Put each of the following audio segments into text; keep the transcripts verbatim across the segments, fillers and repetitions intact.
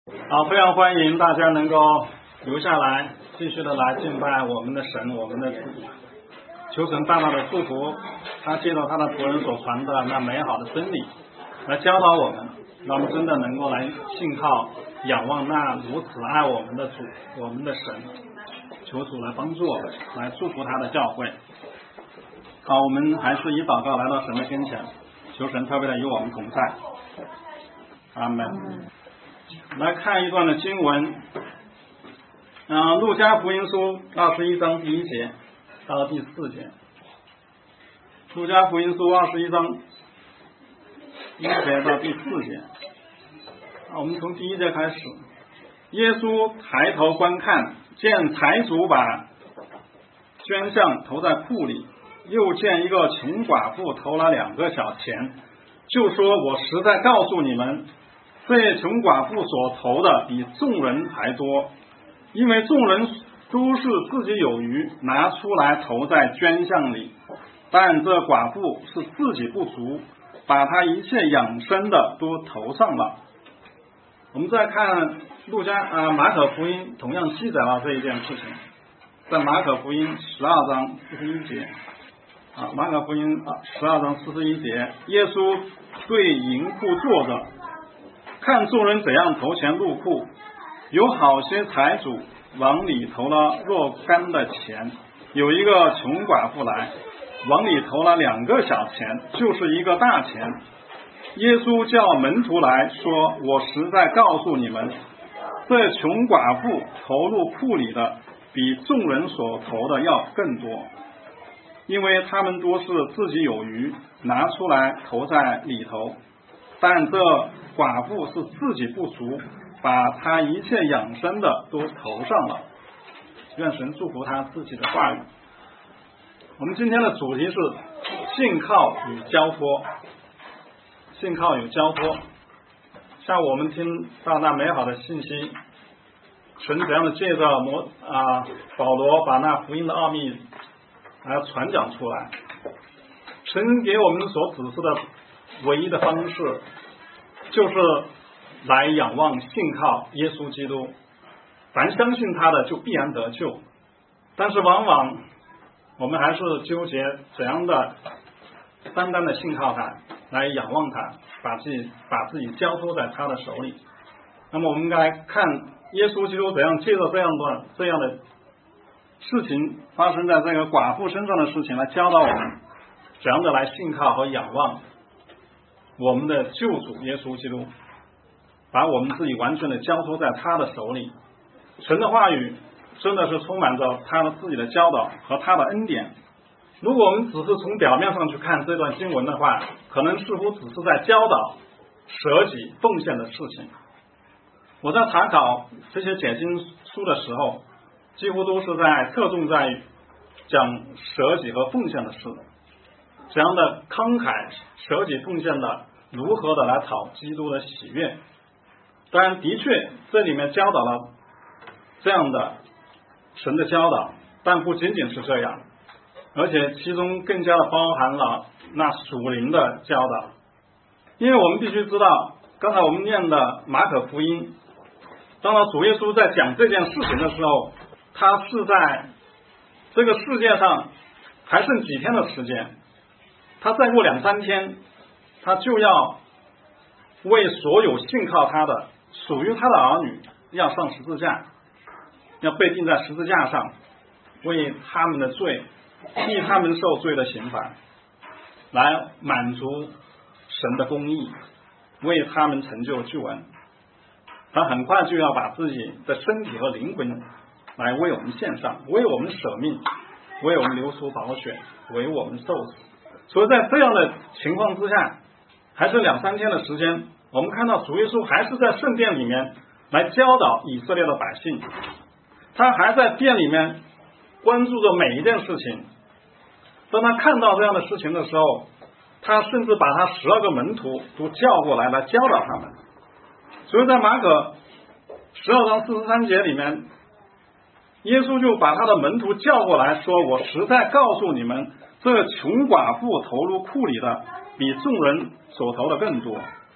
好，非常欢迎大家能够留下来，继续的来敬拜我们的神，我们的主。求神大大的祝福，他借着他的仆人所传的那美好的真理，来教导我们，让我们真的能够来信靠、仰望那如此爱我们的主，我们的神。求主来帮助我们，来祝福他的教会。好，我们还是以祷告来到神的跟前，求神特别的与我们同在。阿门。来看一段的经文，嗯，路加福音书二十一章第一节到第四节。路加福音书二十一章第一节到第四节。我们从第一节开始。耶稣抬头观看，见财主把捐项投在库里，又见一个穷寡妇投了两个小钱，就说：我实在告诉你们，这穷寡妇所投的比众人还多，因为众人都是自己有余，拿出来投在捐项里，但这寡妇是自己不足，把她一切养生的都投上了。我们再看路加啊马可福音同样记载了这一件事情，在马可福音十二章四十一节啊，马可福音十二章四十一节，耶稣对银库坐着，看众人怎样投钱入库，有好些财主往里投了若干的钱，有一个穷寡妇来，往里投了两个小钱，就是一个大钱。耶稣叫门徒来说：我实在告诉你们，这穷寡妇投入库里的比众人所投的要更多，因为他们多是自己有余，拿出来投在里头，但这寡妇是自己不足，把她一切养生的都投上了。愿神祝福他自己的话语。我们今天的主题是信靠与交托，信靠与交托。像我们听到那美好的信息，神怎样的借着摩啊保罗把那福音的奥秘来传讲出来，神给我们所指示的唯一的方式就是来仰望信靠耶稣基督，凡相信他的就必然得救。但是往往我们还是纠结怎样的单单的信靠他，来仰望他，把自己把自己交托在他的手里。那么我们应该看耶稣基督怎样借着这样的这样的事情发生在这个寡妇身上的事情，来教导我们怎样的来信靠和仰望我们的救主耶稣基督，把我们自己完全的交托在他的手里。神的话语真的是充满着他的自己的教导和他的恩典。如果我们只是从表面上去看这段经文的话，可能似乎只是在教导舍己奉献的事情。我在查考这些解经书的时候，几乎都是在侧重在讲舍己和奉献的事，这样的慷慨舍己奉献的如何的来讨基督的喜悦。当然的确这里面教导了这样的神的教导，但不仅仅是这样，而且其中更加的包含了那属灵的教导。因为我们必须知道，刚才我们念的马可福音，当然主耶稣在讲这件事情的时候，他是在这个世界上还剩几天的时间，他再过两三天他就要为所有信靠他的属于他的儿女要上十字架，要被钉在十字架上，为他们的罪替他们受罪的刑罚，来满足神的公义，为他们成就救恩。他很快就要把自己的身体和灵魂来为我们献上，为我们舍命，为我们流出宝血，为我们受死。所以在这样的情况之下，还是两三天的时间，我们看到主耶稣还是在圣殿里面来教导以色列的百姓，他还在殿里面关注着每一件事情。当他看到这样的事情的时候，他甚至把他十二个门徒都叫过来来教导他们。所以在马可十二章四十三节里面，耶稣就把他的门徒叫过来说：我实在告诉你们，这穷寡妇投入库里的比众人所投的更多，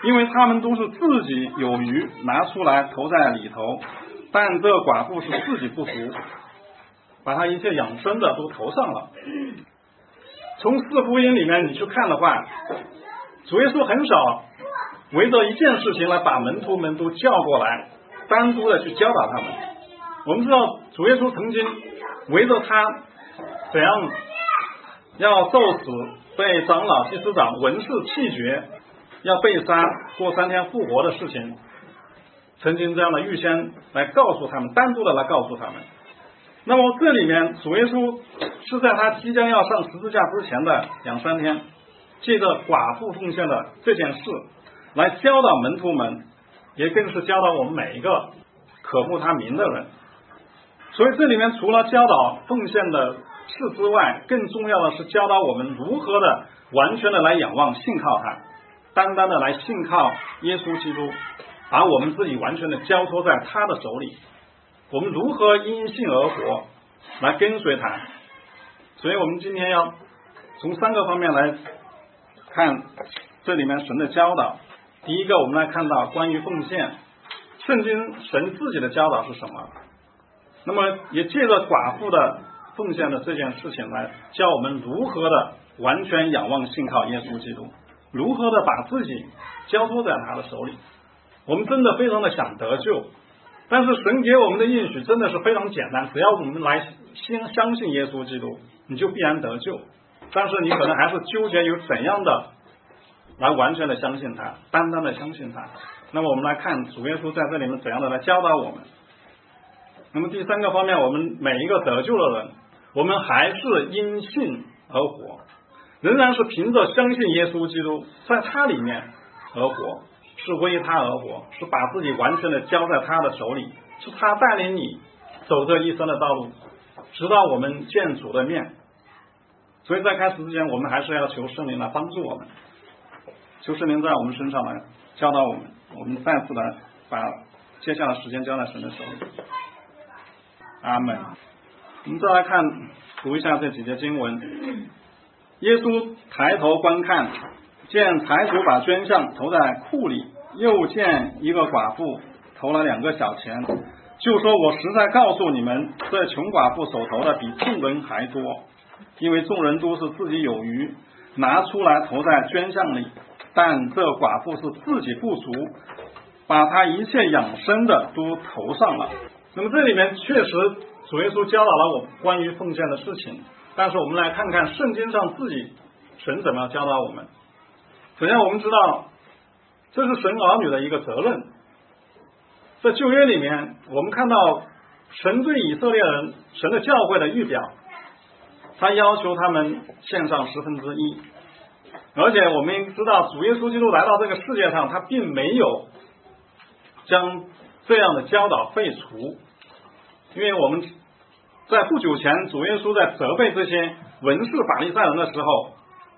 因为他们都是自己有余，拿出来投在里头，但这寡妇是自己不足，把他一切养生的都投上了。从四福音里面你去看的话，主耶稣很少围着一件事情来把门徒们都叫过来，单独的去教导他们。我们知道主耶稣曾经围着他怎样要受死，被长老、祭司长、文士弃绝，要被杀，过三天复活的事情，曾经这样的预先来告诉他们，单独的来告诉他们。那么这里面主耶稣是在他即将要上十字架之前的两三天，借着寡妇奉献的这件事来教导门徒们，也更是教导我们每一个渴慕他名的人。所以这里面除了教导奉献的事之外，更重要的是教导我们如何的完全的来仰望信靠他，单单的来信靠耶稣基督，把我们自己完全的交托在他的手里，我们如何因信而活，来跟随他。所以我们今天要从三个方面来看这里面神的教导。第一个，我们来看到关于奉献，圣经神自己的教导是什么，那么也借着寡妇的奉献的这件事情来教我们如何的完全仰望信靠耶稣基督，如何的把自己交托在他的手里。我们真的非常的想得救，但是神给我们的应许真的是非常简单，只要我们来先相信耶稣基督，你就必然得救。但是你可能还是纠结有怎样的来完全的相信他，单单的相信他。那么我们来看主耶稣在这里面怎样的来教导我们。那么第三个方面，我们每一个得救的人，我们还是因信而活，仍然是凭着相信耶稣基督，在他里面而活，是为他而活，是把自己完全的交在他的手里，是他带领你走这一生的道路，直到我们见主的面。所以在开始之前，我们还是要求圣灵来帮助我们，求圣灵在我们身上来教导我们，我们再次来把接下来时间交在神的手里。阿们。我们再来看读一下这几节经文。耶稣抬头观看，见财主把捐项投在库里，又见一个寡妇投了两个小钱，就说我实在告诉你们，这穷寡妇手投的比众人还多，因为众人都是自己有余，拿出来投在捐项里，但这寡妇是自己不足，把她一切养生的都投上了。那么这里面确实主耶稣教导了我关于奉献的事情，但是我们来看看圣经上自己神怎么样教导我们。首先我们知道这是神儿女的一个责任，在旧约里面我们看到神对以色列人，神的教会的预表，他要求他们献上十分之一，而且我们知道主耶稣基督来到这个世界上，他并没有将这样的教导废除，因为我们在不久前主耶稣在责备这些文士法利赛人的时候，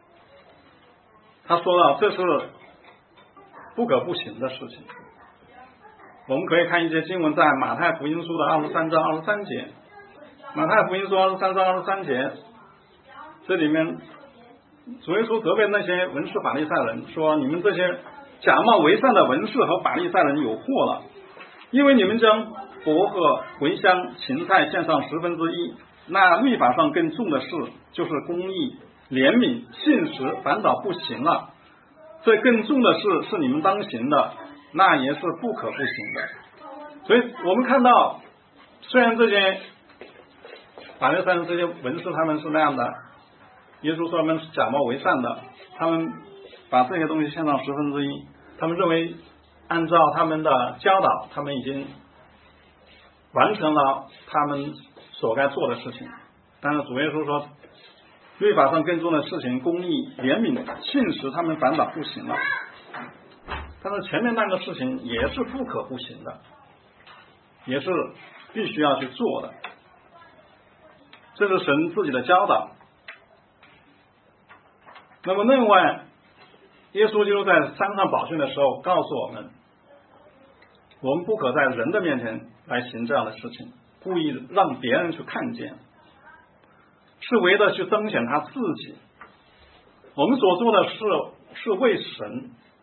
他说到这是不可不行的事情。我们可以看一些经文，在马太福音书的二十三章二十三节，马太福音书二十三章二十三节，这里面主耶稣责备那些文士法利赛人说，你们这些假冒为善的文士和法利赛人有祸了，因为你们将薄荷、茴香、芹菜献上十分之一，那律法上更重的事就是公义、怜悯、信实反倒不行了，这更重的事是你们当行的，那也是不可不行的。所以我们看到，虽然这些法利赛人这些文士他们是那样的，耶稣说他们是假冒为善的，他们把这些东西献上十分之一，他们认为按照他们的教导，他们已经完成了他们所该做的事情。但是主耶稣说，律法上更重的事情，公义、怜悯、信实，他们反倒不行了。但是前面那个事情也是不可不行的，也是必须要去做的，这是神自己的教导。那么另外，耶稣基督在山上宝训的时候告诉我们，我们不可在人的面前来行这样的事情，故意让别人去看见，是为了去彰显他自己。我们所做的事是为神，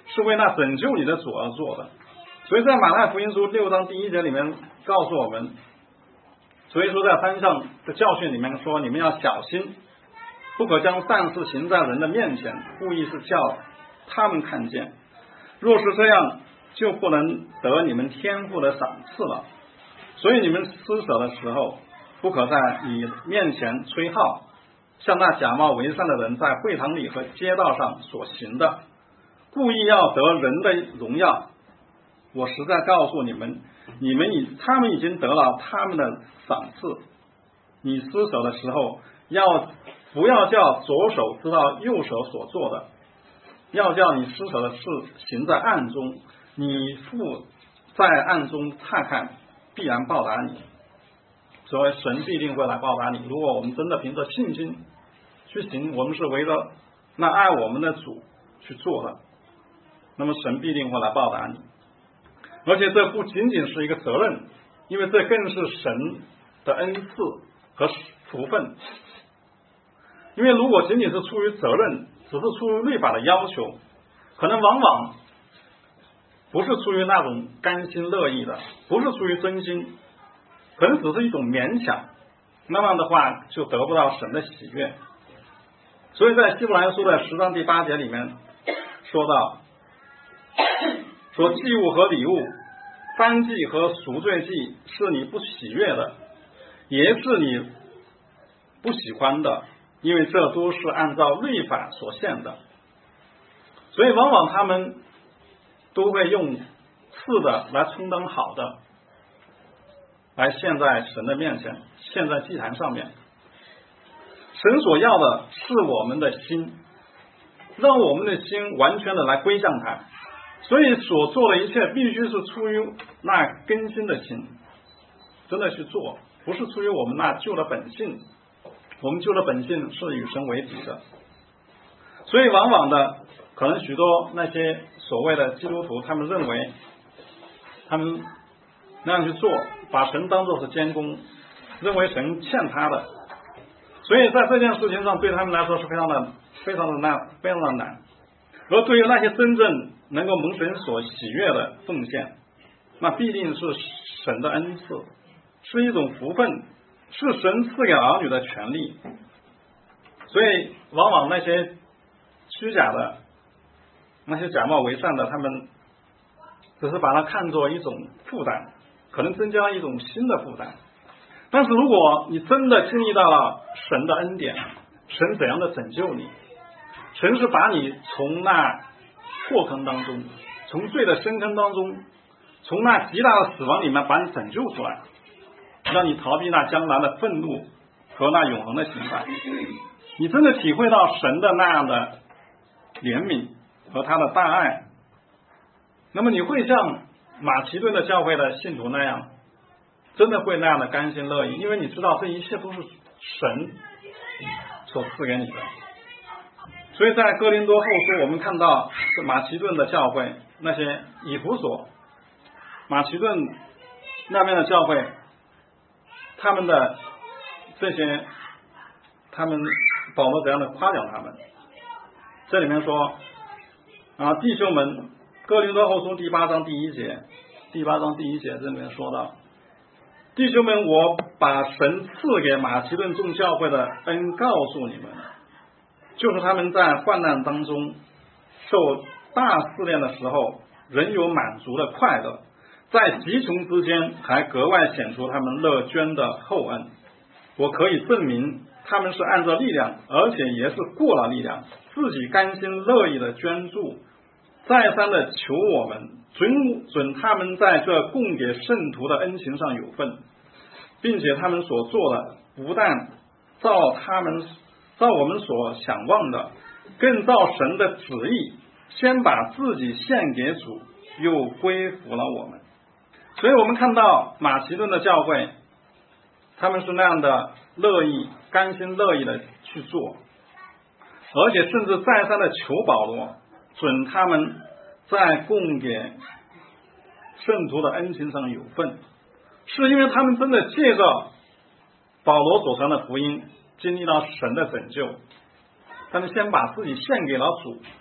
是为那拯救你的主而做的。所以在马太福音书六章第一节里面告诉我们，所以说在山上的教训里面说，你们要小心，不可将善事行在人的面前，故意是叫他们看见，若是这样，就不能得你们天父的赏赐了。所以你们施舍的时候，不可在你面前吹号，像那假冒为善的人在会堂里和街道上所行的，故意要得人的荣耀。我实在告诉你们，你们已他们已经得了他们的赏赐。你施舍的时候，要不要叫左手知道右手所做的，要叫你施舍的事行在暗中，你父在暗中察看，必然报答你。所以神必定会来报答你。如果我们真的凭着信心去行，我们是围着那爱我们的主去做的，那么神必定会来报答你。而且这不仅仅是一个责任，因为这更是神的恩赐和福分。因为如果仅仅是出于责任，只是出于律法的要求，可能往往不是出于那种甘心乐意的，不是出于真心，可能只是一种勉强，那样的话就得不到神的喜悦。所以在希伯来书的十章第八节里面说到，说祭物和礼物，燔祭和赎罪祭是你不喜悦的，也是你不喜欢的，因为这都是按照律法所献的。所以往往他们都会用次的来充当好的，来献在神的面前，献在祭坛上面。神所要的是我们的心，让我们的心完全的来归向他。所以所做的一切必须是出于那更新的心，真的去做，不是出于我们那旧的本性。我们旧的本性是与神为敌的。所以往往的可能许多那些所谓的基督徒，他们认为他们那样去做，把神当作是监工，认为神欠他的，所以在这件事情上对他们来说是非常的非常的难非常的难。而对于那些真正能够蒙神所喜悦的奉献，那必定是神的恩赐，是一种福分，是神赐给儿女的权利。所以往往那些虚假的，那些假冒为善的，他们只是把它看作一种负担，可能增加了一种新的负担。但是如果你真的经历到了神的恩典，神怎样的拯救你，神是把你从那祸坑当中，从罪的深坑当中，从那极大的死亡里面把你拯救出来，让你逃避那将来的愤怒和那永恒的刑罚。你真的体会到神的那样的怜悯和他的大爱，那么你会像马其顿的教会的信徒那样，真的会那样的甘心乐意，因为你知道这一切都是神所赐给你的。所以在哥林多后书我们看到马其顿的教会，那些以弗所马其顿那边的教会，他们的这些他们保罗怎样的夸奖他们。这里面说啊，弟兄们，哥林多后书第八章第一节第八章第一节这里面说到，弟兄们，我把神赐给马其顿众教会的恩告诉你们，就是他们在患难当中受大试炼的时候，仍有满足的快乐，在极穷之间还格外显出他们乐捐的厚恩。我可以证明他们是按照力量，而且也是过了力量，自己甘心乐意的捐助，再三的求我们准准他们在这供给圣徒的恩情上有份，并且他们所做的不但照他们照我们所想望的，更照神的旨意，先把自己献给主，又归服了我们。所以我们看到马其顿的教会，他们是那样的乐意甘心乐意的去做，而且甚至再三的求保罗准他们在供给圣徒的恩情上有份，是因为他们真的借着保罗所传的福音经历到神的拯救，他们先把自己献给了主，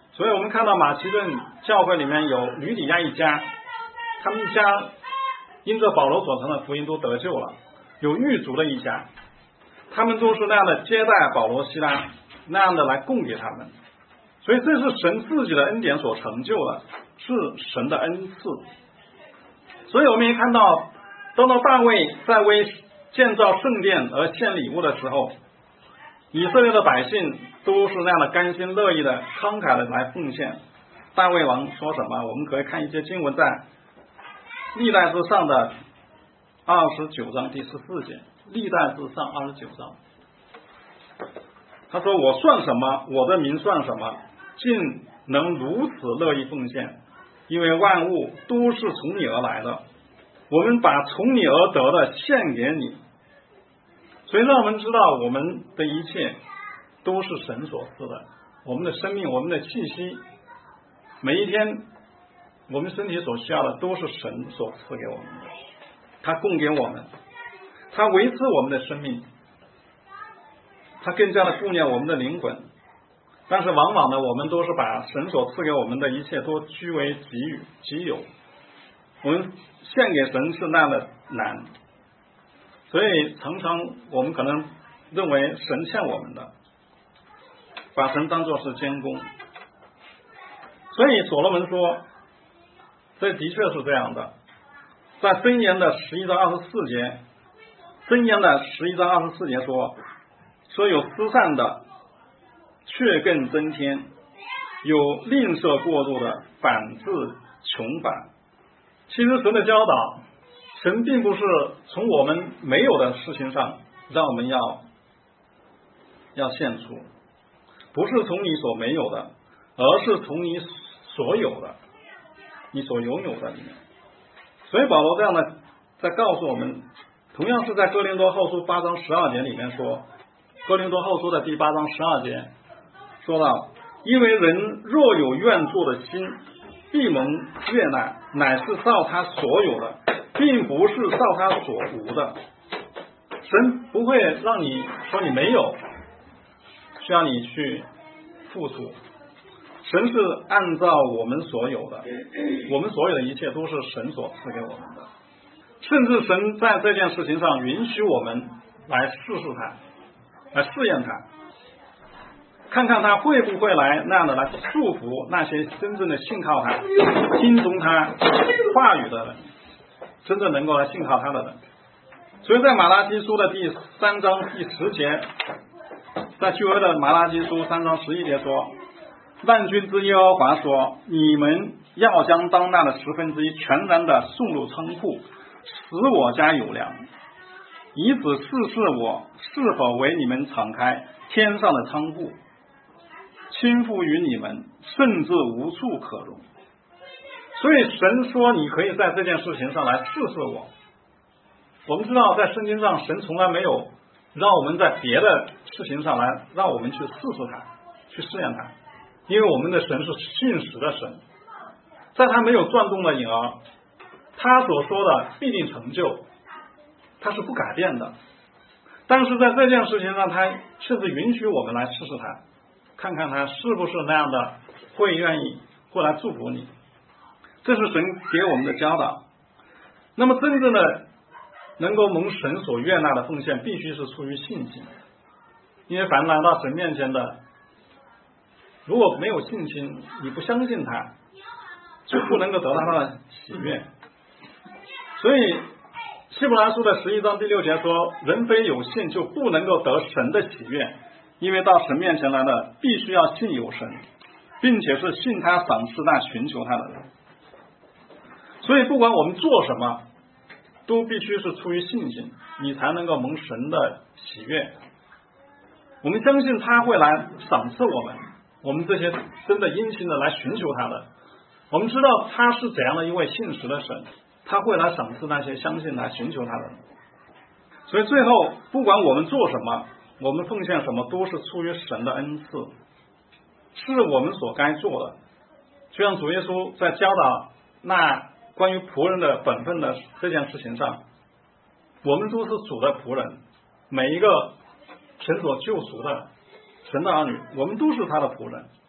所以我们看到马其顿教会里面有吕底亚一家，他们一家因着保罗所成的福音都得救了。有狱卒的一家，他们都是那样的接待保罗西拉，那样的来供给他们。所以这是神自己的恩典所成就的，是神的恩赐。所以我们也看到，当到大卫在为建造圣殿而献礼物的时候，以色列的百姓都是那样的甘心乐意的慷慨的来奉献。大卫王说什么？我们可以看一些经文，在历代之上的二十九章第十四节，历代之上二十九章，他说：我算什么？我的名算什么？竟能如此乐意奉献？因为万物都是从你而来的，我们把从你而得的献给你。所以让我们知道，我们的一切都是神所赐的，我们的生命，我们的气息，每一天我们身体所需要的都是神所赐给我们的，他供给我们，他维持我们的生命，他更加的顾念我们的灵魂。但是往往呢，我们都是把神所赐给我们的一切都据为己有己有，我们献给神是那样的难，所以常常我们可能认为神欠我们的，把神当作是监工。所以所罗门说，这的确是这样的。在箴言的十一章二十四节，箴言的十一章二十四节说，说有施善的却更增添，有吝啬过度的反致穷乏。其实神的教导，神并不是从我们没有的事情上让我们要要献出，不是从你所没有的，而是从你所有的，你所拥有的里面。所以保罗这样的在告诉我们，同样是在哥林多后书八章十二节里面说，哥林多后书的第八章十二节说到，因为人若有愿做的心，必蒙悦纳，乃是照他所有的，并不是照他所无的。神不会让你说你没有，需要你去付出。神是按照我们所有的，我们所有的一切都是神所赐给我们的，甚至神在这件事情上允许我们来试试他，来试验他，看看他会不会来那样的来束缚那些真正的信靠他、听从他话语的人，真正能够来信靠他的人。所以在马拉基书的第三章第十节，在旧约的马拉基书三章十一节说，万军之耶和华说，你们要将当纳的十分之一全然的送入仓库，使我家有粮，以此试试我是否为你们敞开天上的仓库，倾覆于你们，甚至无处可容。所以神说你可以在这件事情上来试试我。我们知道在圣经上神从来没有让我们在别的事情上来让我们去试试他，去试验他，因为我们的神是信实的神，在他没有转动的影儿，他所说的必定成就，他是不改变的。但是在这件事情上他却是允许我们来试试他，看看他是不是那样的会愿意会来祝福你，这是神给我们的教导。那么真正的能够蒙神所悦纳的奉献，必须是出于信心，因为凡来到神面前的，如果没有信心，你不相信他，就不能够得到他的喜悦。所以希伯来书的十一章第六节说，人非有信就不能够得神的喜悦，因为到神面前来的必须要信有神，并且是信他赏赐那寻求他的人。所以不管我们做什么，都必须是出于信心，你才能够蒙神的喜悦。我们相信他会来赏赐我们，我们这些真的殷勤的来寻求他的，我们知道他是怎样的一位信实的神，他会来赏赐那些相信来寻求他的人。所以最后不管我们做什么，我们奉献什么，都是出于神的恩赐，是我们所该做的。就像主耶稣在教导那关于仆人的本分的这件事情上，我们都是主的仆人，每一个神所救赎的神的儿女，我们都是他的仆人。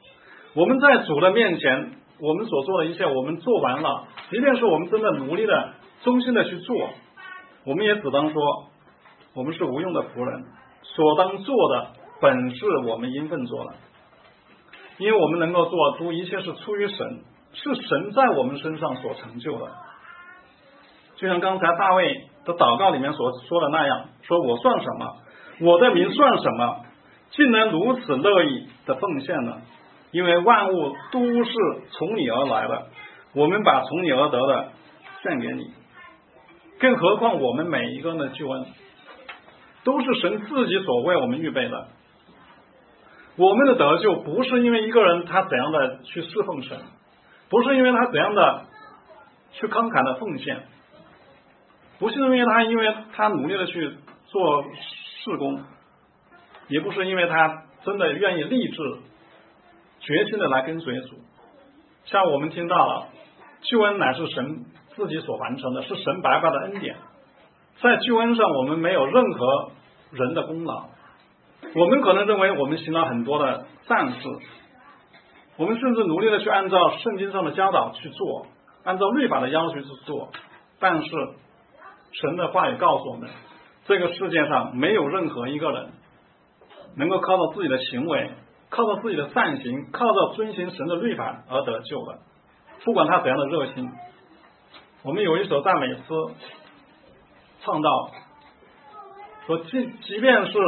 我们在主的面前，我们所做的一切我们做完了，即便是我们真的努力的忠心的去做，我们也只当说我们是无用的仆人，所当做的本是我们应份做的，因为我们能够做都一切是出于神，是神在我们身上所成就的。就像刚才大卫的祷告里面所说的那样，说我算什么，我的名算什么，竟能如此乐意的奉献呢？因为万物都是从你而来的，我们把从你而得的献给你。更何况我们每一个人的救恩都是神自己所为我们预备的。我们的得救不是因为一个人他怎样的去侍奉神，不是因为他怎样的去慷慨的奉献，不是因为他因为他努力的去做事工，也不是因为他真的愿意立志决心的来跟随主。像我们听到了，救恩乃是神自己所完成的，是神白白的恩典，在救恩上我们没有任何人的功劳。我们可能认为我们行了很多的善事，我们甚至努力的去按照圣经上的教导去做，按照律法的要求去做，但是神的话语告诉我们，这个世界上没有任何一个人能够靠着自己的行为，靠着自己的善行，靠着遵行神的律法而得救的，不管他怎样的热心。我们有一首赞美诗唱到说，即即便是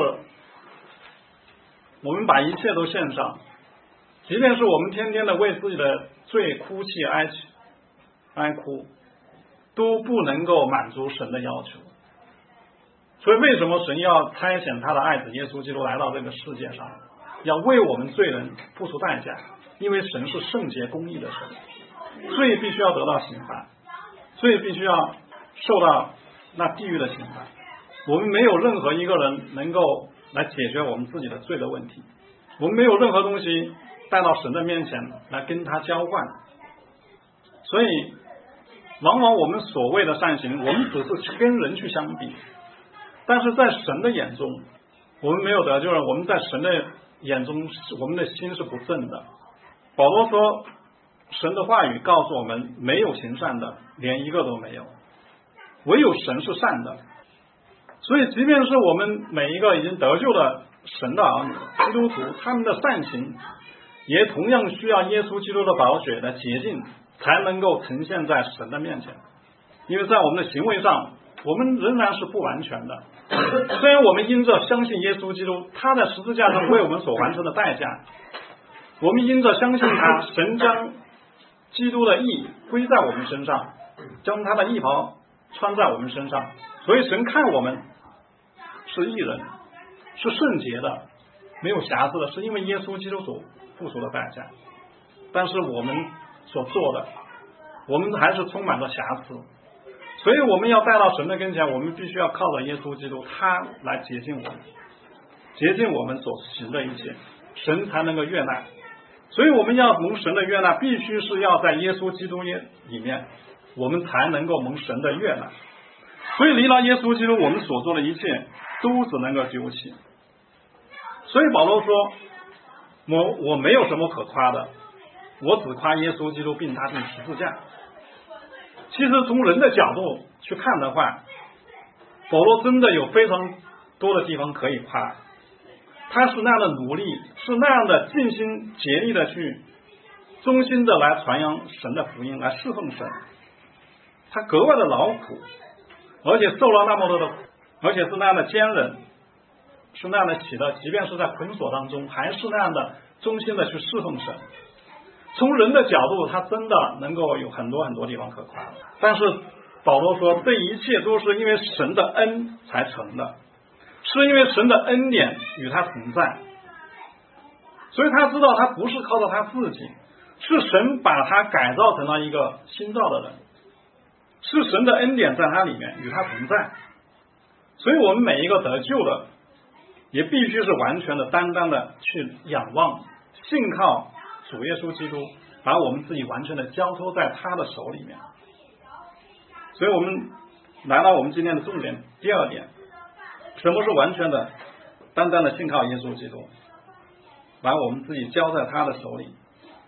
我们把一切都献上，即便是我们天天的为自己的罪哭泣哀哀哭，都不能够满足神的要求。所以为什么神要差遣他的爱子耶稣基督来到这个世界上，要为我们罪人付出代价？因为神是圣洁公义的神，罪必须要得到刑罚，罪必须要受到那地狱的刑罚。我们没有任何一个人能够来解决我们自己的罪的问题，我们没有任何东西带到神的面前来跟他交换。所以往往我们所谓的善行，我们只是去跟人去相比，但是在神的眼中，我们没有得救了，我们在神的眼中，我们的心是不正的。保罗说，神的话语告诉我们，没有行善的，连一个都没有，唯有神是善的。所以即便是我们每一个已经得救的神的儿女基督徒，他们的善行也同样需要耶稣基督的宝血的洁净，才能够呈现在神的面前。因为在我们的行为上，我们仍然是不完全的。虽然我们因着相信耶稣基督，他在十字架上为我们所完成的代价，我们因着相信他，神将基督的义归在我们身上，将他的义袍穿在我们身上，所以神看我们是义人，是圣洁的，没有瑕疵的，是因为耶稣基督所付出的代价。但是我们所做的，我们还是充满了瑕疵，所以我们要带到神的跟前，我们必须要靠着耶稣基督，他来洁净我们，洁净我们所行的一切，神才能够悦纳。所以我们要蒙神的悦纳，必须是要在耶稣基督里面，我们才能够蒙神的悦纳。所以离了耶稣基督，我们所做的一切都只能够丢弃。所以保罗说，我我没有什么可夸的，我只夸耶稣基督并他定十字架。其实从人的角度去看的话，保罗真的有非常多的地方可以夸，他是那样的努力，是那样的尽心竭力的去忠心的来传扬神的福音，来侍奉神，他格外的劳苦，而且受了那么多的苦，而且是那样的坚忍，是那样的喜乐，即便是在捆锁当中，还是那样的忠心的去侍奉神。从人的角度，他真的能够有很多很多地方可夸，但是保罗说，这一切都是因为神的恩才成的，是因为神的恩典与他同在。所以他知道他不是靠着他自己，是神把他改造成了一个新造的人，是神的恩典在他里面与他同在。所以我们每一个得救的，也必须是完全的单单的去仰望信靠主耶稣基督，把我们自己完全的交托在他的手里面。所以我们来到我们今天的重点，第二点，什么是完全的单单的信靠耶稣基督，把我们自己交在他的手里。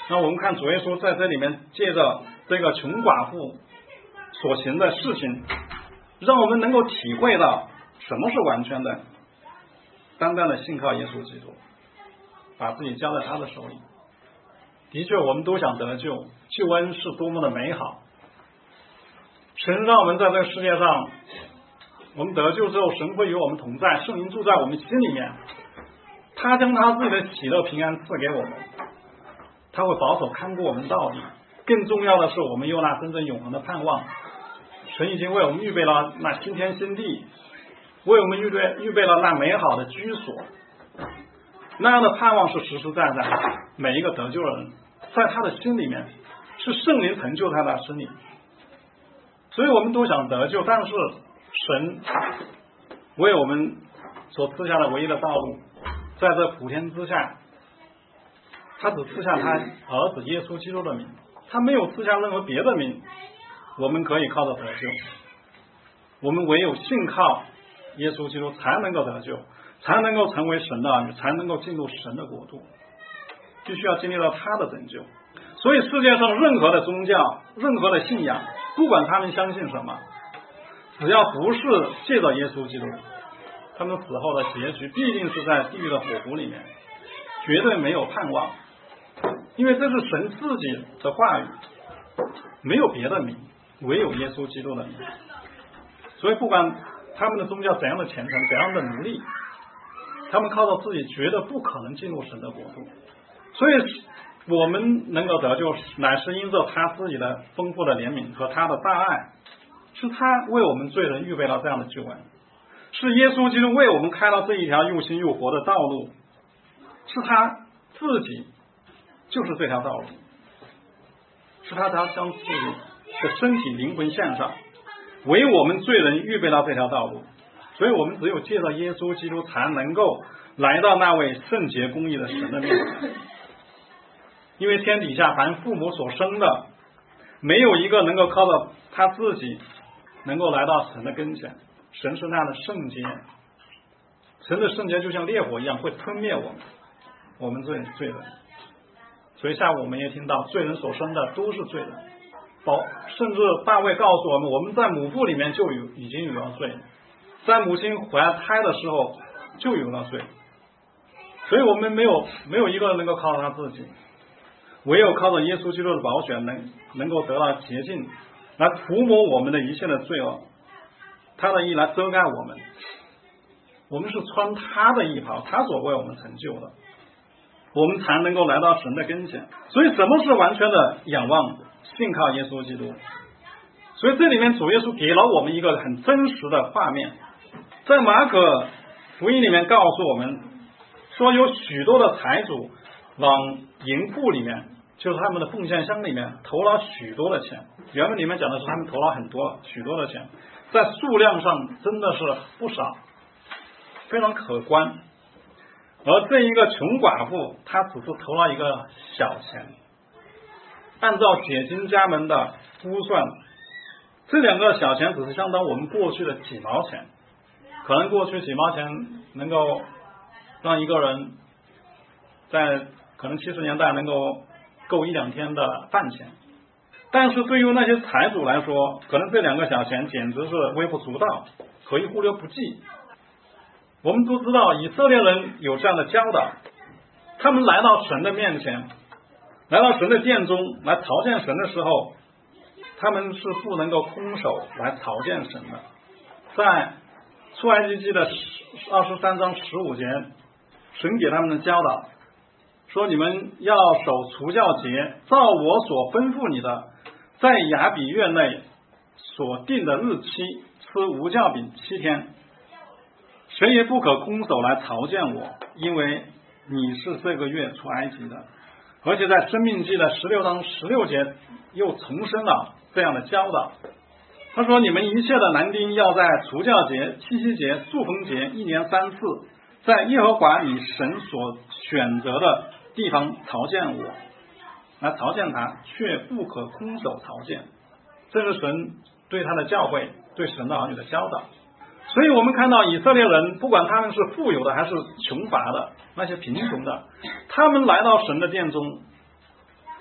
那我们看主耶稣在这里面借着这个穷寡妇所行的事情，让我们能够体会到什么是完全的单单的信靠耶稣基督，把自己交在他的手里。的确我们都想得救，救恩是多么的美好，神让我们在这个世界上，我们得救之后，神会与我们同在，圣灵住在我们心里面，他将他自己的喜乐平安赐给我们，他会保守看顾我们到底。更重要的是，我们有那真正永恒的盼望，神已经为我们预备了那新天新地，为我们预备预备了那美好的居所。那样的盼望是实实在在，每一个得救的人在他的心里面，是圣灵成就他的心里。所以我们都想得救，但是神为我们所赐下的唯一的道路，在这普天之下，他只赐下他儿子耶稣基督的名，他没有赐下任何别的名，我们可以靠着得救。我们唯有信靠耶稣基督才能够得救，才能够成为神的儿女，才能够进入神的国度，必须要经历到他的拯救。所以世界上任何的宗教，任何的信仰，不管他们相信什么，只要不是借着耶稣基督，他们死后的结局必定是在地狱的火湖里面，绝对没有盼望。因为这是神自己的话语，没有别的名，唯有耶稣基督的名。所以不管他们的宗教怎样的虔诚，怎样的努力，他们靠着自己绝对不可能进入神的国度。所以我们能够得救，乃是因着他自己的丰富的怜悯和他的大爱，是他为我们罪人预备了这样的救恩，是耶稣基督为我们开了这一条又新又活的道路，是他自己就是这条道路，是他他将自己的身体灵魂献上，为我们罪人预备了这条道路。所以我们只有借着耶稣基督才能够来到那位圣洁公义的神的面前。因为天底下凡父母所生的，没有一个能够靠着他自己能够来到神的跟前。神是那样的圣洁，神的圣洁就像烈火一样会吞灭我们，我们罪罪人。所以下午我们也听到，罪人所生的都是罪人，包甚至大卫告诉我们，我们在母腹里面就有已经有了罪，在母亲怀胎的时候就有了罪。所以我们没有没有一个人能够靠他自己，唯有靠着耶稣基督的宝血能能够得到洁净，来涂抹我们的一切的罪恶，他的义来遮盖我们，我们是穿他的衣袍，他所为我们成就的，我们才能够来到神的跟前。所以什么是完全的仰望信靠耶稣基督？所以这里面主耶稣给了我们一个很真实的画面，在马可福音里面告诉我们说，有许多的财主往银库里面，就是他们的奉献箱里面投了许多的钱。原文里面讲的是他们投了很多许多的钱，在数量上真的是不少，非常可观。而这一个穷寡妇，她只是投了一个小钱，按照解经家们的估算，这两个小钱只是相当我们过去的几毛钱，可能过去几毛钱能够让一个人在可能七十年代能够够一两天的饭钱，但是对于那些财主来说，可能这两个小钱简直是微不足道，可以忽略不计。我们都知道以色列人有这样的教导，他们来到神的面前，来到神的殿中来朝见神的时候，他们是不能够空手来朝见神的。在出埃及记的二十三章十五节，神给他们的教导说，你们要守除酵节，照我所吩咐你的，在亚比月内所定的日期吃无酵饼七天，谁也不可空手来朝见我，因为你是这个月出埃及的。而且在申命记的十六章十六节又重申了这样的教导，他说，你们一切的男丁要在除酵节、七夕节、祝逢节一年三次，在耶和华你神所选择的地方朝见我，来朝见他，却不可空手朝见。这是神对他的教诲，对神的儿女的教导。所以我们看到以色列人，不管他们是富有的还是穷乏的，那些贫穷的，他们来到神的殿中，他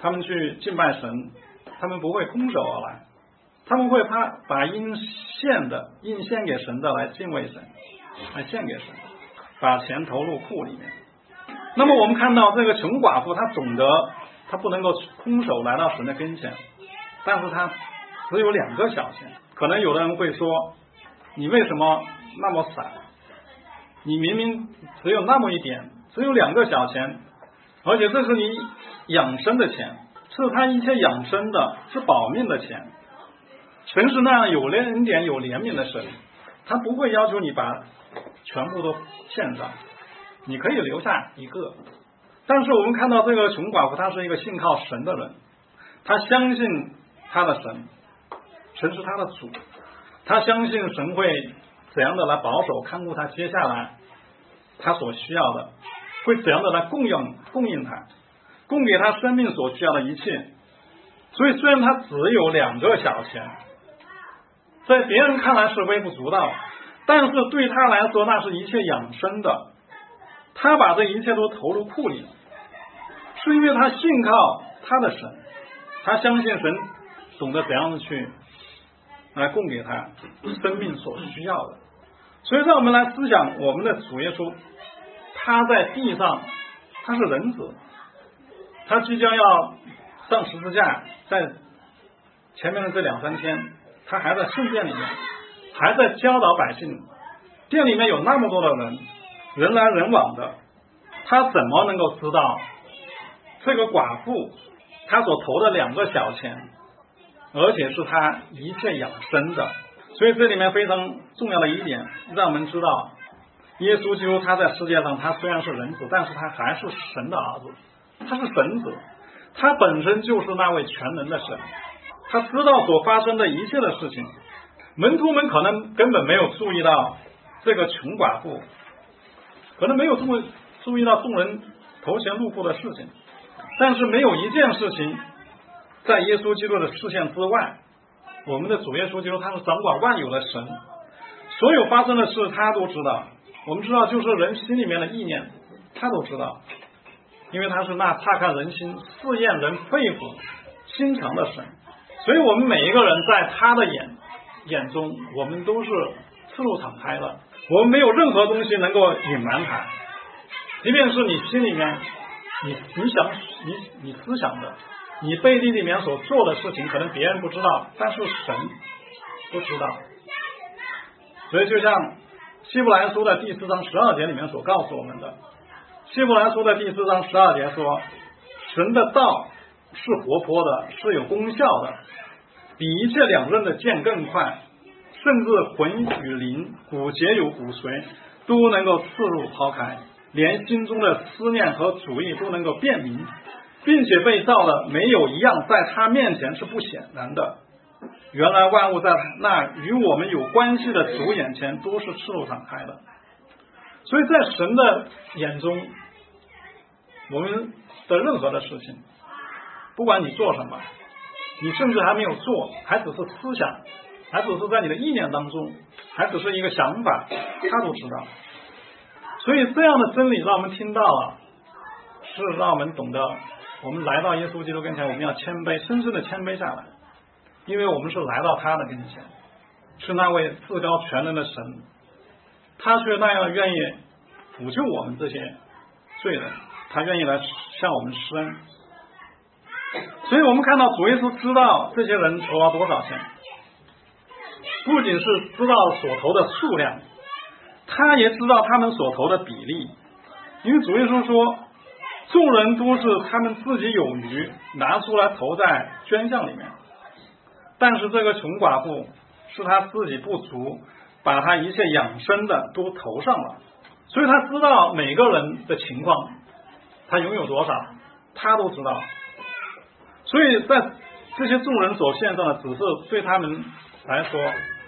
他们去敬拜神，他们不会空手而来，他们会把把应献的应献给神的来敬畏神，来献给神，把钱投入库里面。那么我们看到这个穷寡妇，她懂得她不能够空手来到神的跟前，但是她只有两个小钱。可能有的人会说，你为什么那么傻？你明明只有那么一点，只有两个小钱，而且这是你养生的钱，是他一切养生的，是保命的钱。神是那样有恩典有怜悯的神，他不会要求你把全部都献上，你可以留下一个。但是我们看到这个穷寡妇，她是一个信靠神的人，她相信她的神，神是她的主，她相信神会怎样的来保守看顾她接下来她所需要的，会怎样的来供应供应她，供给她生命所需要的一切。所以虽然她只有两个小钱，在别人看来是微不足道，但是对她来说那是一切养生的。她把这一切都投入库里，是因为她信靠她的神，她相信神懂得怎样的去来供给她生命所需要的。所以让我们来思想我们的主耶稣，他在地上他是人子，他即将要上十字架，在前面的这两三天他还在圣殿里面，还在教导百姓，殿里面有那么多的人，人来人往的，他怎么能够知道这个寡妇他所投的两个小钱，而且是他一切养生的。所以这里面非常重要的一点，让我们知道耶稣基督他在世界上，他虽然是人子，但是他还是神的儿子，他是神子，他本身就是那位全能的神，他知道所发生的一切的事情。门徒们可能根本没有注意到这个穷寡妇，可能没有注注意到众人头前路过的事情，但是没有一件事情在耶稣基督的视线之外。我们的主耶稣基督他是掌管万有的神，所有发生的事他都知道。我们知道就是人心里面的意念他都知道，因为他是那察看人心试验人肺腑心肠的神。所以我们每一个人在他的眼眼中，我们都是赤露敞开的，我们没有任何东西能够隐瞒他。即便是你心里面你你想你你思想的，你背地里面所做的事情，可能别人不知道，但是神都知道。所以就像希伯来书的第四章十二节里面所告诉我们的，希伯来书的第四章十二节说，神的道是活泼的，是有功效的，比一切两刃的剑更快，甚至魂与灵骨节有骨髓都能够刺入抛开，连心中的思念和主意都能够辨明，并且被造的没有一样在他面前是不显然的。原来万物在那与我们有关系的主眼前都是赤露敞开的。所以在神的眼中，我们的任何的事情，不管你做什么，你甚至还没有做，还只是思想，还只是在你的意念当中，还只是一个想法，他都知道。所以这样的真理让我们听到了，是让我们懂得，我们来到耶稣基督跟前，我们要谦卑，深深的谦卑下来，因为我们是来到他的跟前，是那位至高全能的神，他却那样愿意补救我们这些罪人，他愿意来向我们施恩。所以我们看到主耶稣知道这些人投了多少钱，不仅是知道所投的数量，他也知道他们所投的比例。因为主耶稣说，众人都是他们自己有余拿出来投在捐项里面，但是这个穷寡妇是他自己不足，把他一切养生的都投上了。所以他知道每个人的情况，他拥有多少他都知道。所以在这些众人所献上的只是对他们来说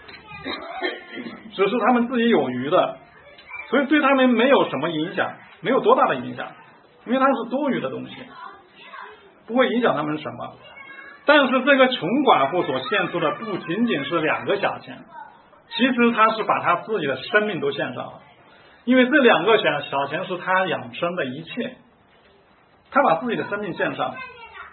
只是他们自己有余的，所以对他们没有什么影响，没有多大的影响，因为它是多余的东西，不会影响他们什么。但是这个穷寡妇所献出的不仅仅是两个小钱，其实他是把他自己的生命都献上了，因为这两个小钱是他养生的一切，他把自己的生命献上，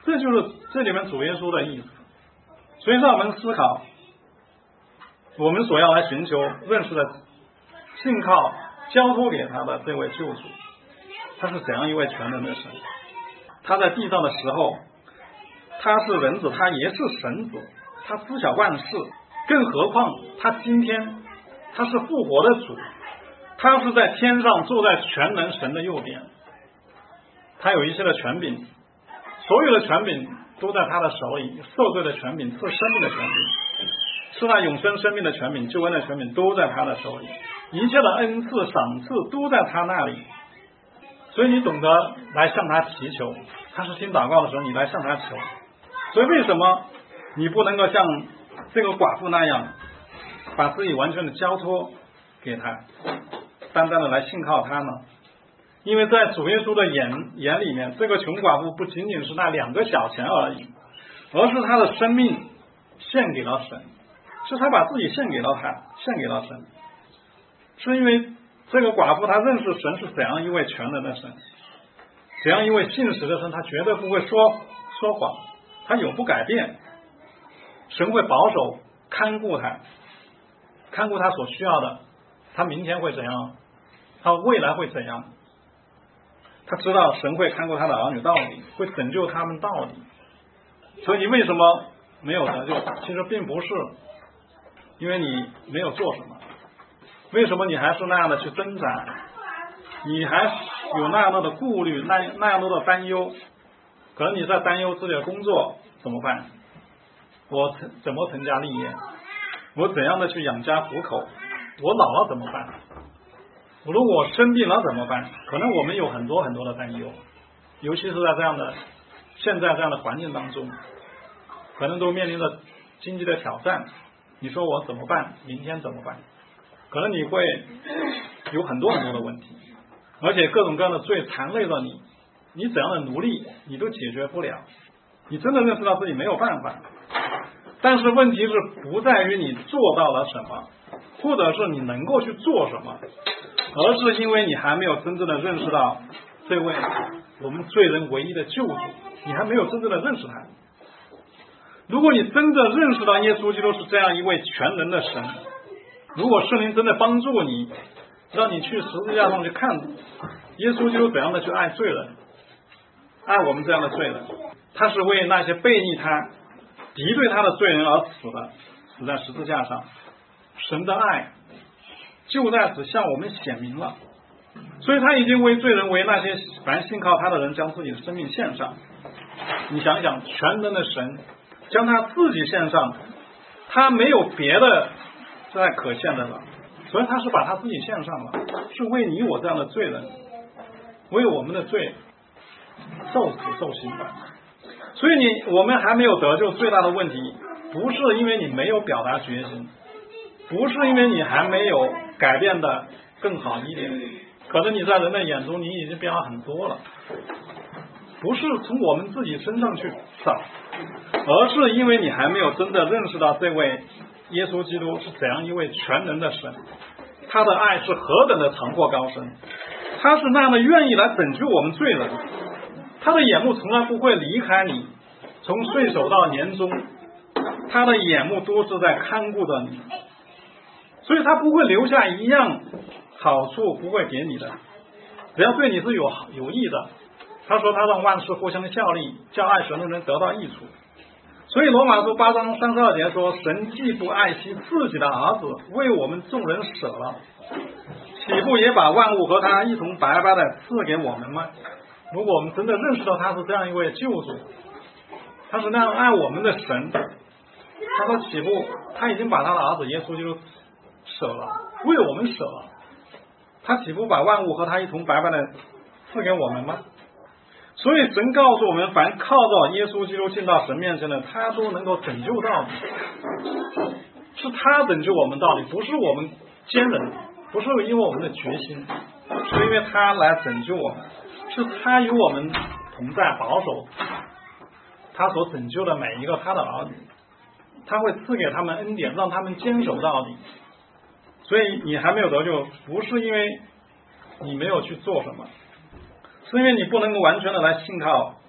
这就是这里面主耶稣的意思。所以让我们思考，我们所要来寻求认识的信靠交托给他的这位救主，他是怎样一位全能的神。他在地上的时候，他是人子，他也是神子，他知晓万事，更何况他今天他是复活的主，他是在天上坐在全能神的右边，他有一切的权柄，所有的权柄都在他的手里，受罪的权柄，赐生命的权柄，是那永生生命的权柄，救恩的权柄都在他的手里，一切的恩赐赏赐都在他那里。所以你懂得来向他祈求，他是听祷告的时候你来向他求。所以为什么你不能够像这个寡妇那样把自己完全的交托给他，单单的来信靠他呢？因为在主耶稣的眼眼里面，这个穷寡妇不仅仅是那两个小钱而已，而是他的生命献给了神，是他把自己献给了他，献给了神。是因为这个寡妇她认识神是怎样一位全能的神，怎样一位信实的神，他绝对不会说说谎，他永不改变，神会保守看顾他，看顾他所需要的，他明天会怎样，他未来会怎样，他知道神会看顾他的儿女到底，会拯救他们到底。所以你为什么没有得救？其实并不是因为你没有做什么，为什么你还是那样的去挣扎，你还有那样的顾虑，那那样多的担忧？可能你在担忧自己的工作怎么办，我怎么成家立业，我怎样的去养家糊口，我老了怎么办，如果我生病了怎么办？可能我们有很多很多的担忧，尤其是在这样的现在这样的环境当中，可能都面临着经济的挑战，你说我怎么办，明天怎么办？可能你会有很多很多的问题，而且各种各样的罪缠累着你，你怎样的努力你都解决不了，你真的认识到自己没有办法。但是问题是不在于你做到了什么，或者是你能够去做什么，而是因为你还没有真正的认识到这位我们罪人唯一的救主，你还没有真正的认识他。如果你真的认识到耶稣基督是这样一位全能的神，如果圣灵真的帮助你，让你去十字架上去看耶稣基督怎样的去爱罪人，爱我们这样的罪人，他是为那些背逆他敌对他的罪人而死的，死在十字架上，神的爱就在此向我们显明了。所以他已经为罪人，为那些凡信靠他的人将自己的生命献上。你想想，全能的神将他自己献上，他没有别的再可献的了，所以他是把他自己献上了，是为你我这样的罪人，为我们的罪受死受刑罚。所以你我们还没有得救，最大的问题不是因为你没有表达决心，不是因为你还没有改变的更好一点，可能你在人的眼中你已经变了很多了，不是从我们自己身上去找，而是因为你还没有真的认识到这位耶稣基督是怎样一位全能的神，他的爱是何等的长阔高深，他是那样的愿意来拯救我们罪人，他的眼目从来不会离开你，从岁首到年终，他的眼目都是在看顾着你，所以他不会留下一样好处不会给你的，只要对你是有有益的。他说他让万事互相效力，叫爱神的人得到益处。所以罗马书八章三十二节说，神既不爱惜自己的儿子，为我们众人舍了，岂不也把万物和他一同白白的赐给我们吗？如果我们真的认识到他是这样一位救主，他是那样爱我们的神，他说岂不他已经把他的儿子耶稣基督舍了，为我们舍了，他岂不把万物和他一同白白的赐给我们吗？所以神告诉我们，凡靠着耶稣基督进到神面前的，他都能够拯救到底，是他拯救我们到底，不是我们坚忍，不是因为我们的决心，是因为他来拯救我们，是他与我们同在，保守他所拯救的每一个他的儿女，他会赐给他们恩典，让他们坚守到底。所以你还没有得救，不是因为你没有去做什么，是因为你不能够完全的来信靠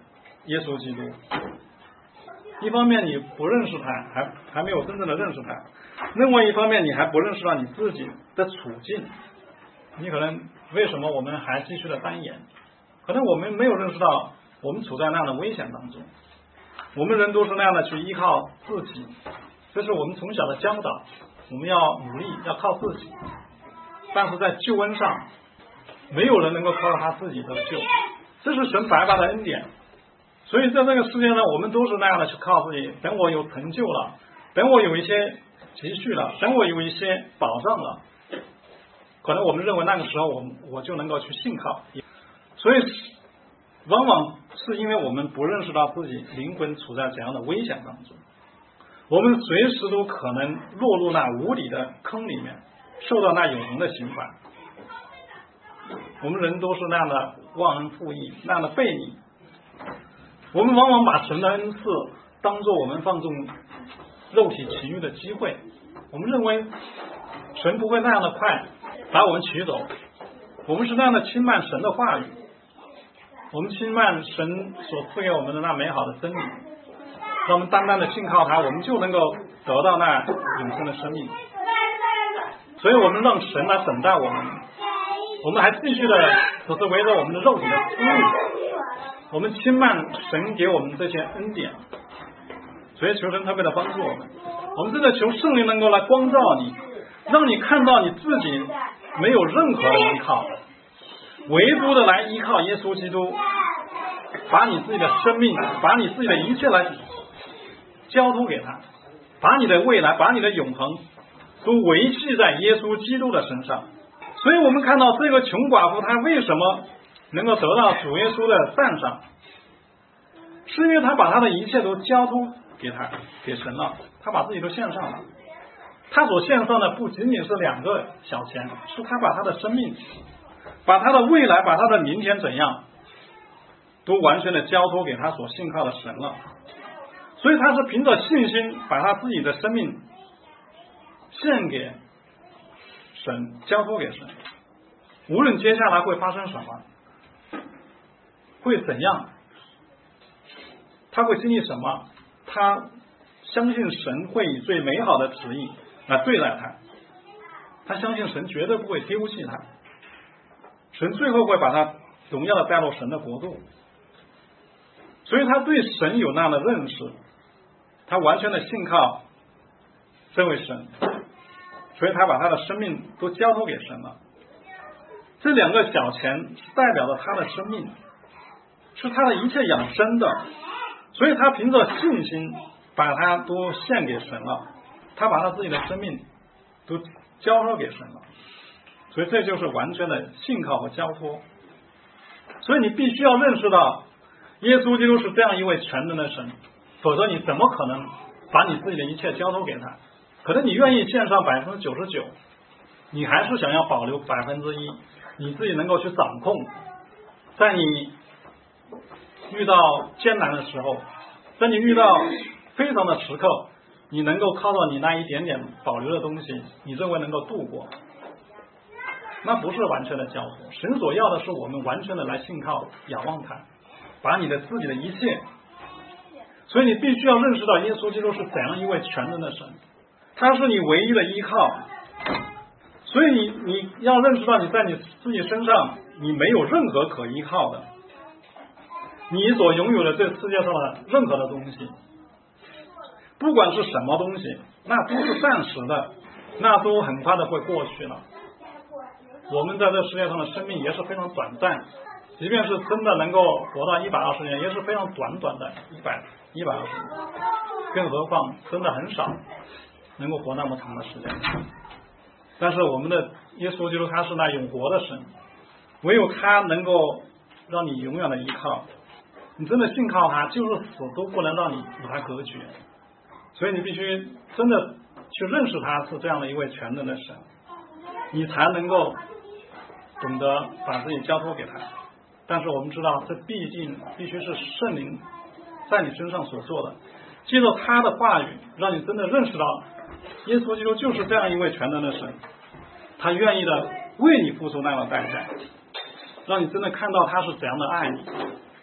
耶稣基督。一方面你不认识他，还还没有真正的认识他；另外一方面你还不认识到你自己的处境。你可能为什么我们还继续的单言？可能我们没有认识到我们处在那样的危险当中。我们人都是那样的去依靠自己，这是我们从小的教导，我们要努力，要靠自己。但是在救恩上，没有人能够靠他自己得救，这是神白白的恩典。所以在这个世界上，我们都是那样的去靠自己。等我有成就了，等我有一些积蓄了，等我有一些保障了，可能我们认为那个时候我我就能够去信靠。所以往往是因为我们不认识到自己灵魂处在怎样的危险当中，我们随时都可能落入那无底的坑里面，受到那永恒的刑罚。我们人都是那样的忘恩负义，那样的悖逆。我们往往把神的恩赐当作我们放纵肉体情欲的机会，我们认为神不会那样的快把我们取走，我们是那样的轻慢神的话语，我们轻慢神所赐给我们的那美好的真理，让我们单单的信靠他，我们就能够得到那永生的生命。所以我们让神来等待我们，我们还继续的只是围着我们的肉体的私欲，我们轻慢神给我们这些恩典。所以求神特别的帮助我们，我们真的求圣灵能够来光照你，让你看到你自己没有任何的依靠，唯独的来依靠耶稣基督，把你自己的生命，把你自己的一切来交托给他，把你的未来，把你的永恒都维系在耶稣基督的身上。所以我们看到这个穷寡妇，她为什么能够得到主耶稣的赞赏，是因为她把她的一切都交托给他，给神了，她把自己都献上了。她所献上的不仅仅是两个小钱，是她把她的生命，把她的未来，把她的明天怎样，都完全的交托给她所信靠的神了。所以她是凭着信心把她自己的生命献给神，交托给神，无论接下来会发生什么，会怎样，他会经历什么，他相信神会以最美好的旨意来对待他，他相信神绝对不会丢弃他，神最后会把他荣耀的带入神的国度。所以他对神有那样的认识，他完全的信靠这位神，所以他把他的生命都交托给神了。这两个小钱是代表着他的生命，是他的一切养生的，所以他凭着信心把他都献给神了，他把他自己的生命都交托给神了。所以这就是完全的信靠和交托。所以你必须要认识到耶稣基督是这样一位全能的神，否则你怎么可能把你自己的一切交托给他？可能你愿意献上百分之九十九，你还是想要保留百分之一，你自己能够去掌控。在你遇到艰难的时候，在你遇到非常的时刻，你能够靠着你那一点点保留的东西，你认为能够度过，那不是完全的交托。神所要的是我们完全的来信靠仰望他，把你的自己的一切。所以你必须要认识到耶稣基督是怎样一位全能的神，他是你唯一的依靠。所以你你要认识到你在你自己身上你没有任何可依靠的，你所拥有的这世界上的任何的东西，不管是什么东西，那都是暂时的，那都很快的会过去了。我们在这世界上的生命也是非常短暂，即便是真的能够活到一百二十年，也是非常短短的一百一百二十年，更何况真的很少能够活那么长的时间。但是我们的耶稣基督他是那永活的神，唯有他能够让你永远的依靠，你真的信靠他，就是死都不能让你与他隔绝。所以你必须真的去认识他是这样的一位全能的神，你才能够懂得把自己交托给他。但是我们知道这毕竟必须是圣灵在你身上所做的，借着他的话语让你真的认识到耶稣基督就是这样一位全能的神，他愿意的为你付出那样的代价，让你真的看到他是怎样的爱你。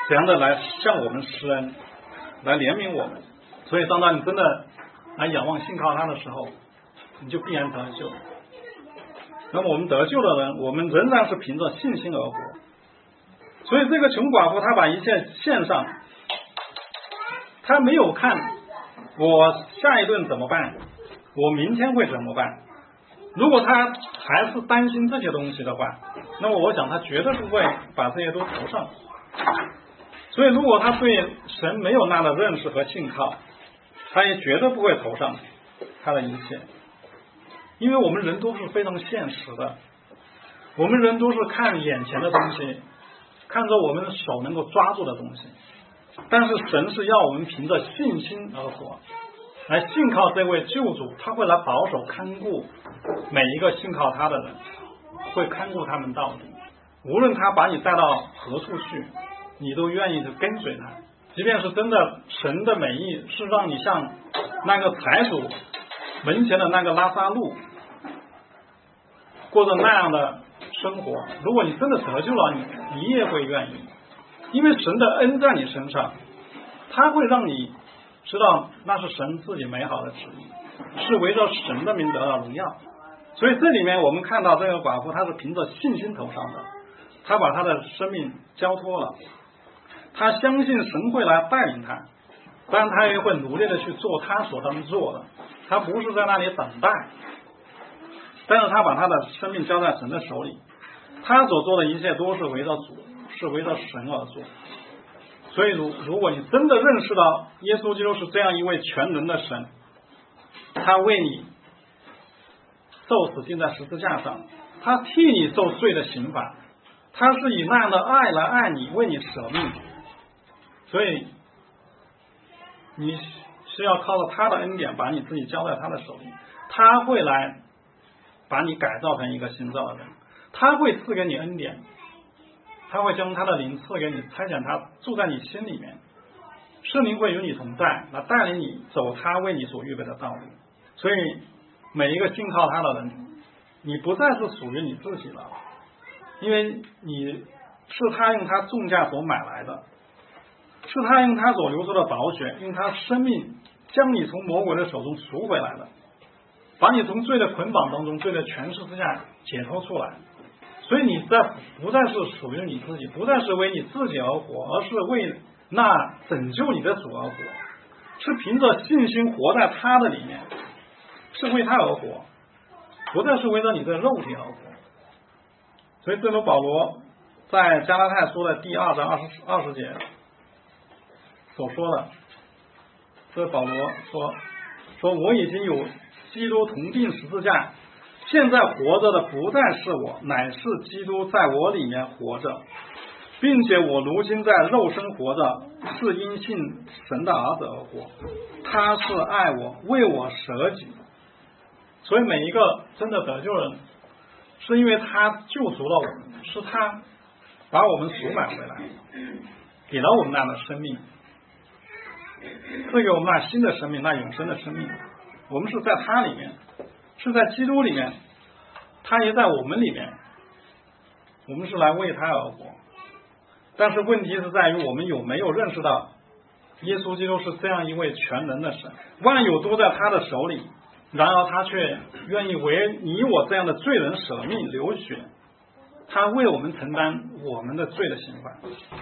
怎样的来向我们施恩，来怜悯我们。所以当当你真的来仰望信靠他的时候，你就必然得救。那么我们得救的人，我们仍然是凭着信心而活。所以这个穷寡妇她把一切献上，她没有看我下一顿怎么办，我明天会怎么办。如果她还是担心这些东西的话，那么我想她绝对不会把这些都投上。所以如果她对神没有那样的认识和信靠，她也绝对不会投上她的一切。因为我们人都是非常现实的，我们人都是看眼前的东西，看着我们手能够抓住的东西。但是神是要我们凭着信心而活，来信靠这位救主，他会来保守看顾每一个信靠他的人，会看顾他们到底。无论他把你带到何处去，你都愿意去跟随他。即便是真的神的美意是让你像那个财主门前的那个拉撒路过着那样的生活，如果你真的得救了，你你也会愿意。因为神的恩在你身上，他会让你知道那是神自己美好的旨意，是围着神的名得到荣耀。所以这里面我们看到这个寡妇，她是凭着信心投上的，她把她的生命交托了，她相信神会来带领她，当然她也会努力的去做她所当做的，她不是在那里等待，但是她把她的生命交在神的手里，她所做的一切都是围着主，是围着神而做。所以如如果你真的认识到耶稣基督是这样一位全能的神，他为你受死钉在十字架上，他替你受罪的刑罚，他是以那样的爱来爱你，为你舍命。所以你是要靠着他的恩典把你自己交在他的手里，他会来把你改造成一个新造的人，他会赐给你恩典，他会将他的灵赐给你，差遣他住在你心里面，圣灵会与你同在，来带领你走他为你所预备的道路。所以每一个信靠他的人，你不再是属于你自己了，因为你是他用他重价所买来的，是他用他所流出的宝血，用他生命将你从魔鬼的手中赎回来的，把你从罪的捆绑当中，罪的权势之下解脱出来。所以你在不再是属于你自己，不再是为你自己而活，而是为那拯救你的主而活，是凭着信心活在他的里面，是为他而活，不再是为了你的肉体而活。所以正如保罗在加拉太书的第二章二十二十节所说的，这保罗说说我已经有基督同定十字架，现在活着的不再是我，乃是基督在我里面活着，并且我如今在肉身活着，是因信神的儿子而活，他是爱我，为我舍己。所以每一个真的得救人，是因为他救赎了我们，是他把我们赎买回来，给了我们那样的生命，赐给我们那新的生命，那永生的生命。我们是在他里面，是在基督里面，他也在我们里面，我们是来为他而活。但是问题是在于我们有没有认识到耶稣基督是这样一位全能的神，万有都在他的手里，然而他却愿意为你我这样的罪人舍命流血，他为我们承担我们的罪的刑罚。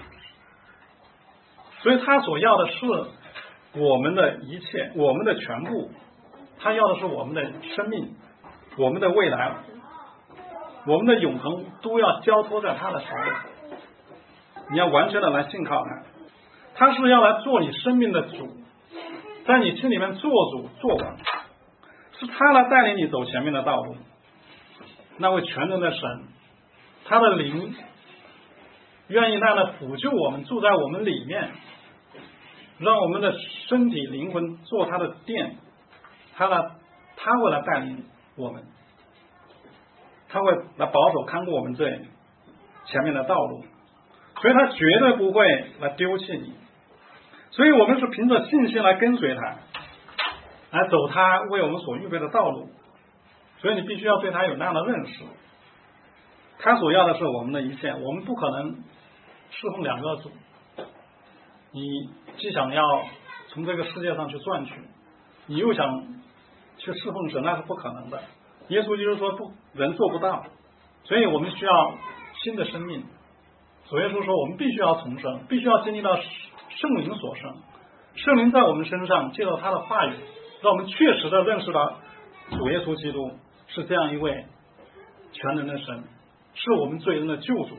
所以他所要的是我们的一切，我们的全部，他要的是我们的生命，我们的未来，我们的永恒都要交托在他的手里。你要完全的来信靠他，他是要来做你生命的主，在你心里面做主做王，是他来带领你走前面的道路。那位全能的神，他的灵愿意那样的辅救我们，住在我们里面，让我们的身体灵魂做他的殿，他来他会来带领我们，他会来保守看顾我们这前面的道路，所以他绝对不会来丢弃你。所以我们是凭着信心来跟随他，来走他为我们所预备的道路。所以你必须要对他有那样的认识，他所要的是我们的一切，我们不可能侍奉两个主， 你既想要从这个世界上去赚取，你又想去侍奉神，那是不可能的。耶稣就是说不，人做不到，所以我们需要新的生命。主耶稣说，我们必须要重生，必须要经历到圣灵所生，圣灵在我们身上，借着他的话语，让我们确实的认识到主耶稣基督是这样一位全能的神，是我们罪人的救主，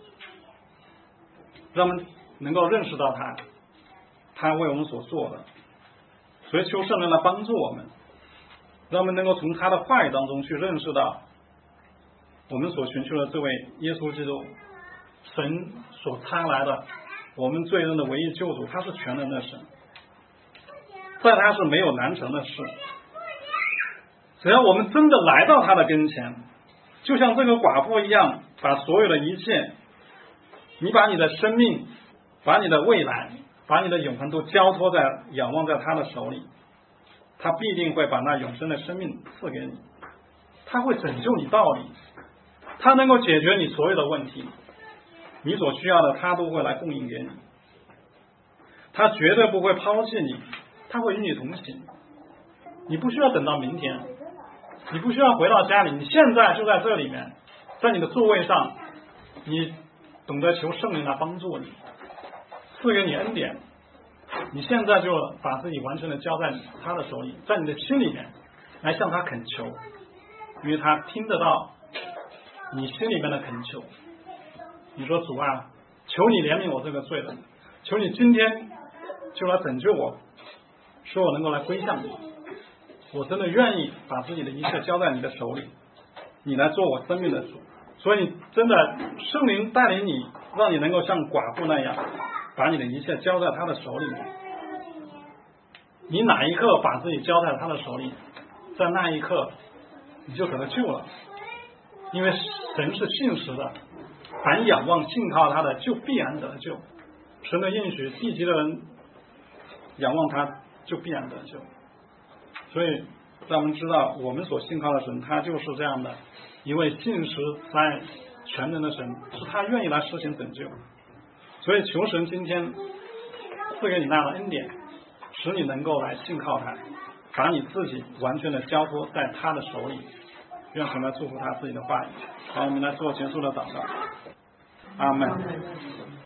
让我们能够认识到他，他为我们所做的。所以求圣灵来帮助我们，让我们能够从他的话语当中去认识到我们所寻求的这位耶稣基督，神所差来的我们罪人的唯一救主，他是全能的神，在他是没有难成的事。只要我们真的来到他的跟前，就像这个寡妇一样，把所有的一切，你把你的生命，把你的未来，把你的永恒都交托在仰望在他的手里，他必定会把那永生的生命赐给你，他会拯救你到底，他能够解决你所有的问题，你所需要的他都会来供应给你，他绝对不会抛弃你，他会与你同行。你不需要等到明天，你不需要回到家里，你现在就在这里面，在你的座位上，你懂得求圣灵来帮助你，赐给你恩典，你现在就把自己完全的交在他的手里，在你的心里面来向他恳求，因为他听得到你心里面的恳求。你说主啊，求你怜悯我这个罪人，求你今天就来拯救我，使我能够来归向你，我真的愿意把自己的一切交在你的手里，你来做我生命的主。所以真的圣灵带领你，让你能够像寡妇那样把你的一切交在他的手里面。你哪一刻把自己交在他的手里，在那一刻你就得救了，因为神是信实的，凡仰望信靠他的就必然得救。神的应许，地级的人仰望他就必然得救。所以让我们知道，我们所信靠的神，他就是这样的一位信实在全能的神，是他愿意来实行拯救。所以求神今天赐给你那样的恩典，使你能够来信靠他，把你自己完全的交托在他的手里。愿神来祝福他自己的话语。好，我们来做结束的祷告。阿们。